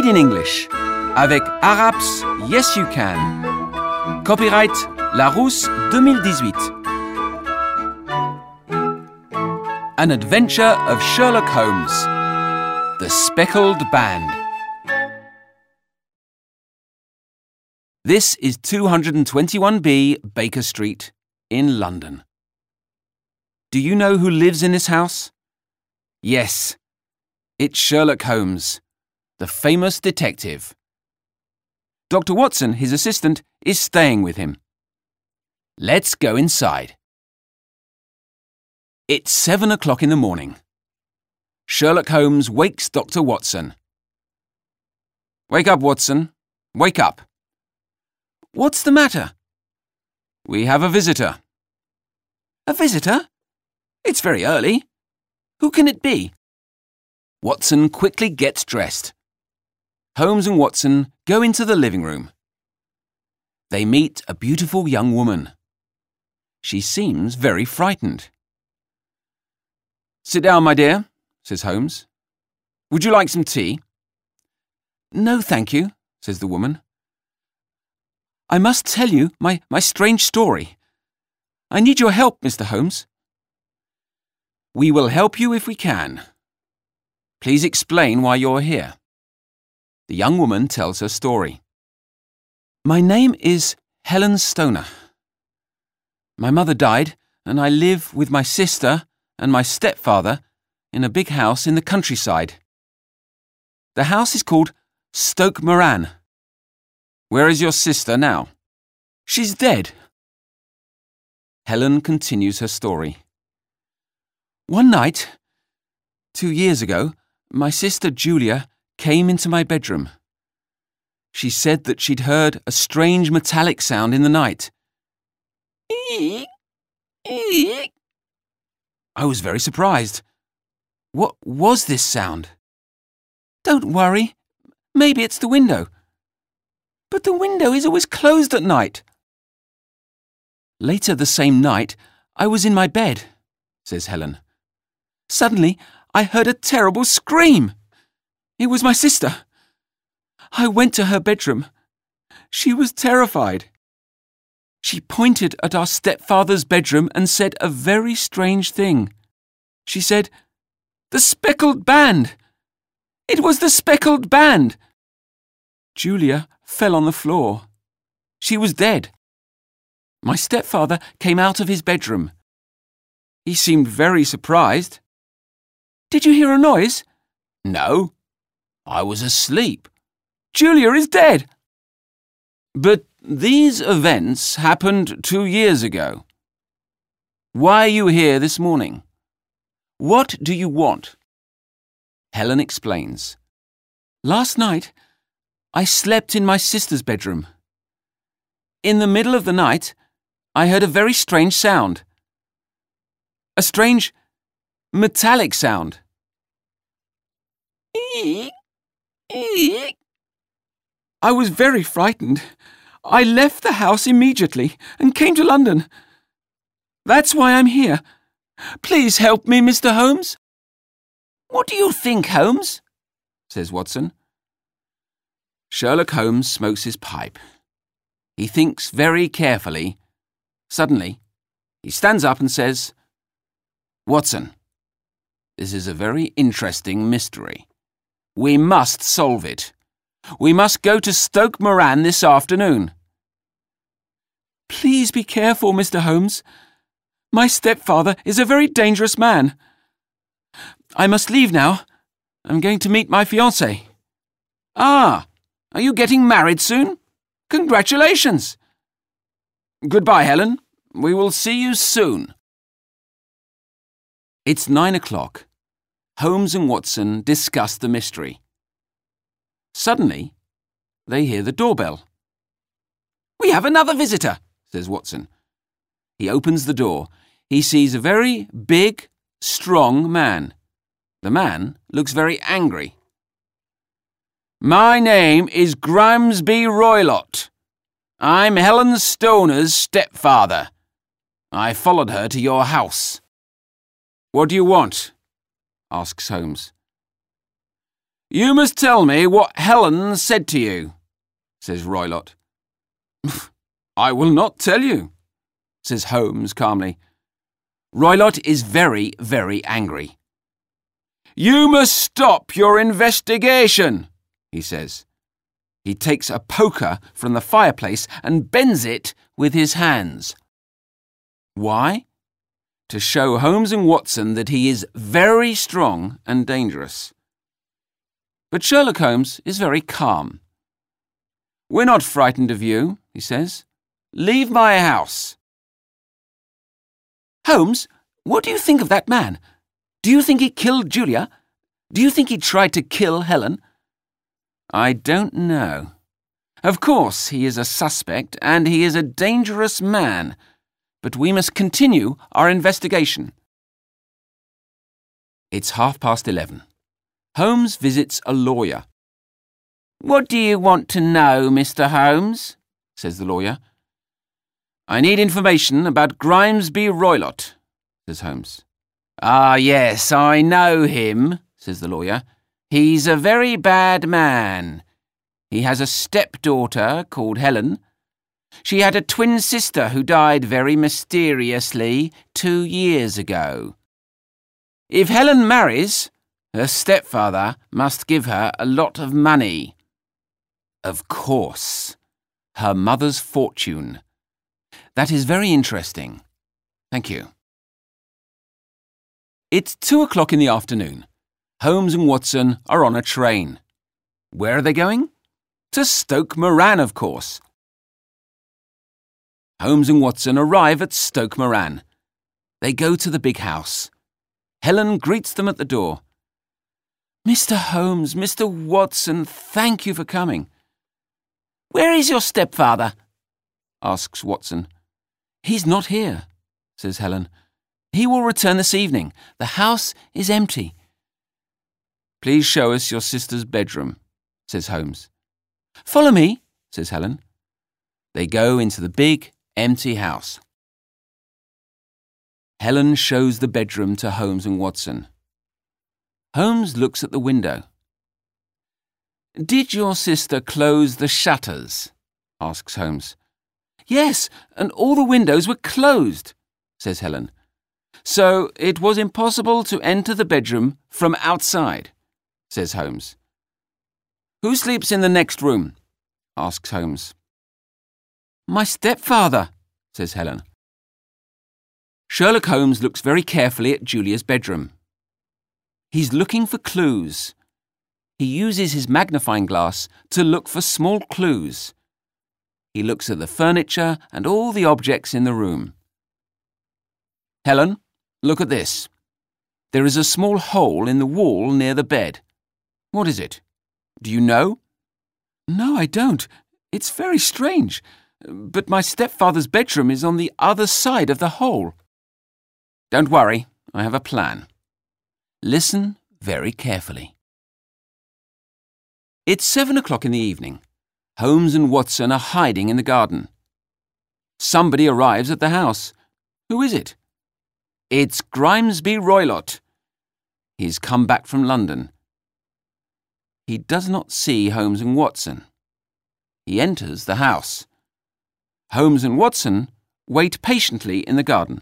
Read in English avec Araps Yes You Can. Copyright Larousse 2018. An Adventure of Sherlock Holmes. The Speckled Band. This is 221B Baker Street in London. Do you know who lives in this house? Yes, it's Sherlock Holmes, the famous detective. Dr. Watson, his assistant, is staying with him. Let's go inside. It's 7 o'clock in the morning. Sherlock Holmes wakes Dr. Watson. Wake up, Watson. Wake up. What's the matter? We have a visitor. A visitor? It's very early. Who can it be? Watson quickly gets dressed. Holmes and Watson go into the living room. They meet a beautiful young woman. She seems very frightened. Sit down, my dear, says Holmes. Would you like some tea? No, thank you, says the woman. I must tell you my strange story. I need your help, Mr. Holmes. We will help you if we can. Please explain why you're here. The young woman tells her story. My name is Helen Stoner. My mother died, and I live with my sister and my stepfather in a big house in the countryside. The house is called Stoke Moran. Where is your sister now? She's dead. Helen continues her story. One night, 2 years ago, my sister Julia came into my bedroom. She said that she'd heard a strange metallic sound in the night. Eek, eek. I was very surprised. What was this sound? Don't worry. Maybe it's the window. But the window is always closed at night. Later the same night, I was in my bed, says Helen. Suddenly, I heard a terrible scream. It was my sister. I went to her bedroom. She was terrified. She pointed at our stepfather's bedroom and said a very strange thing. She said, "The speckled band! It was the speckled band!" Julia fell on the floor. She was dead. My stepfather came out of his bedroom. He seemed very surprised. Did you hear a noise? No, I was asleep. Julia is dead. But these events happened 2 years ago. Why are you here this morning? What do you want? Helen explains. Last night, I slept in my sister's bedroom. In the middle of the night, I heard a very strange sound. A strange, metallic sound. Eek, eek. I was very frightened. I left the house immediately and came to London. That's why I'm here. Please help me, Mr. Holmes. What do you think, Holmes? Says Watson. Sherlock Holmes smokes his pipe. He thinks very carefully. Suddenly, he stands up and says, Watson, this is a very interesting mystery. We must solve it. We must go to Stoke Moran this afternoon. Please be careful, Mr. Holmes. My stepfather is a very dangerous man. I must leave now. I'm going to meet my fiancée. Ah, are you getting married soon? Congratulations. Goodbye, Helen. We will see you soon. It's 9 o'clock. Holmes and Watson discuss the mystery. Suddenly, they hear the doorbell. We have another visitor, says Watson. He opens the door. He sees a very big, strong man. The man looks very angry. My name is Grimesby Roylott. I'm Helen Stoner's stepfather. I followed her to your house. What do you want? Asks Holmes. You must tell me what Helen said to you, says Roylott. I will not tell you, says Holmes calmly. Roylott is very, very angry. You must stop your investigation, he says. He takes a poker from the fireplace and bends it with his hands. Why? To show Holmes and Watson that he is very strong and dangerous. But Sherlock Holmes is very calm. We're not frightened of you, he says. Leave my house. Holmes, what do you think of that man? Do you think he killed Julia? Do you think he tried to kill Helen? I don't know. Of course, he is a suspect and he is a dangerous man, but we must continue our investigation. It's 11:30. Holmes visits a lawyer. What do you want to know, Mr. Holmes? Says the lawyer. I need information about Grimesby Roylott, says Holmes. Ah, yes, I know him, says the lawyer. He's a very bad man. He has a stepdaughter called Helen. She had a twin sister who died very mysteriously 2 years ago. If Helen marries, her stepfather must give her a lot of money. Of course, her mother's fortune. That is very interesting. Thank you. It's 2:00 in the afternoon. Holmes and Watson are on a train. Where are they going? To Stoke Moran, of course. Holmes and Watson arrive at Stoke Moran. They go to the big house. Helen greets them at the door. Mr. Holmes, Mr. Watson, thank you for coming. Where is your stepfather? Asks Watson. He's not here, says Helen. He will return this evening. The house is empty. Please show us your sister's bedroom, says Holmes. Follow me, says Helen. They go into the big, empty house. Helen shows the bedroom to Holmes and Watson. Holmes looks at the window. Did your sister close the shutters? Asks Holmes. Yes, and all the windows were closed, says Helen. So it was impossible to enter the bedroom from outside, says Holmes. Who sleeps in the next room? Asks Holmes. My stepfather, says Helen. Sherlock Holmes looks very carefully at Julia's bedroom. He's looking for clues. He uses his magnifying glass to look for small clues. He looks at the furniture and all the objects in the room. Helen, look at this. There is a small hole in the wall near the bed. What is it? Do you know? No, I don't. It's very strange. But my stepfather's bedroom is on the other side of the hole. Don't worry, I have a plan. Listen very carefully. It's 7:00 in the evening. Holmes and Watson are hiding in the garden. Somebody arrives at the house. Who is it? It's Grimesby Roylott. He's come back from London. He does not see Holmes and Watson. He enters the house. Holmes and Watson wait patiently in the garden.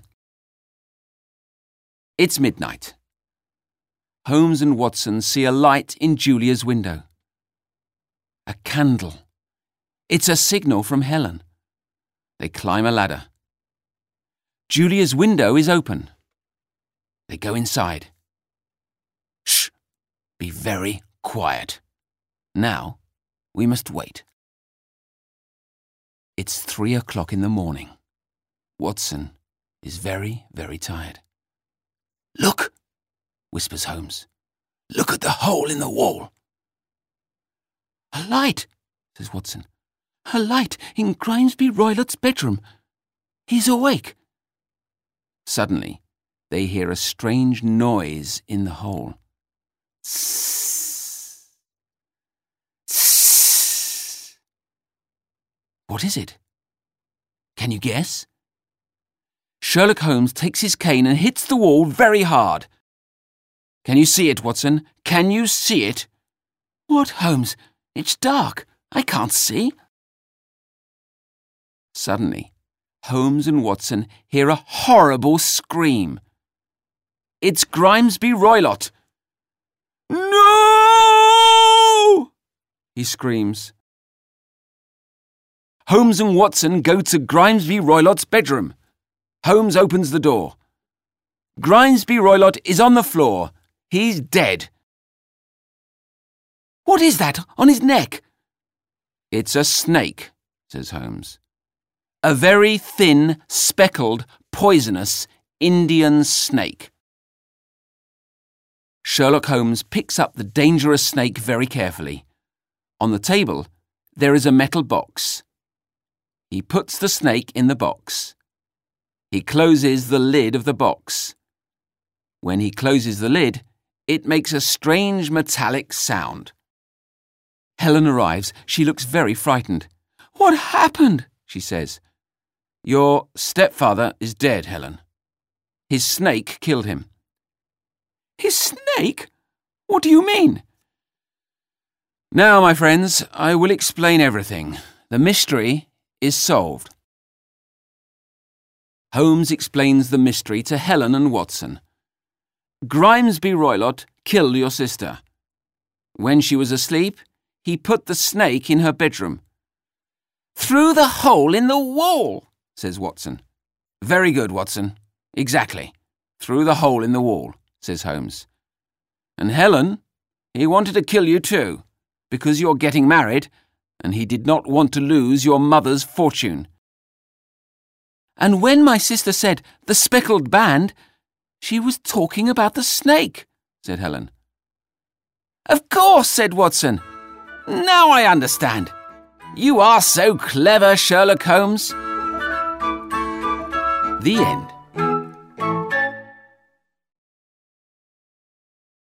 It's midnight. Holmes and Watson see a light in Julia's window. A candle. It's a signal from Helen. They climb a ladder. Julia's window is open. They go inside. Shh! Be very quiet. Now, we must wait. It's 3:00 in the morning. Watson is very, very tired. Look, whispers Holmes. Look at the hole in the wall. A light, says Watson. A light in Grimesby Roylott's bedroom. He's awake. Suddenly, they hear a strange noise in the hole. Sss. Sss. What is it? Can you guess? Sherlock Holmes takes his cane and hits the wall very hard. Can you see it, Watson? Can you see it? What, Holmes? It's dark. I can't see. Suddenly, Holmes and Watson hear a horrible scream. It's Grimesby Roylott. No! He screams. Holmes and Watson go to Grimesby Roylott's bedroom. Holmes opens the door. Grimesby Roylott is on the floor. He's dead. What is that on his neck? It's a snake, says Holmes. A very thin, speckled, poisonous Indian snake. Sherlock Holmes picks up the dangerous snake very carefully. On the table, there is a metal box. He puts the snake in the box. He closes the lid of the box. When he closes the lid, it makes a strange metallic sound. Helen arrives. She looks very frightened. What happened? She says. Your stepfather is dead, Helen. His snake killed him. His snake? What do you mean? Now, my friends, I will explain everything. The mystery is solved. Holmes explains the mystery to Helen and Watson. Grimesby Roylott killed your sister. When she was asleep, he put the snake in her bedroom. Through the hole in the wall, says Watson. Very good, Watson. Exactly. Through the hole in the wall, says Holmes. And Helen, he wanted to kill you too, because you're getting married, and he did not want to lose your mother's fortune. And when my sister said the speckled band, she was talking about the snake, said Helen. Of course, said Watson. Now I understand. You are so clever, Sherlock Holmes. The end.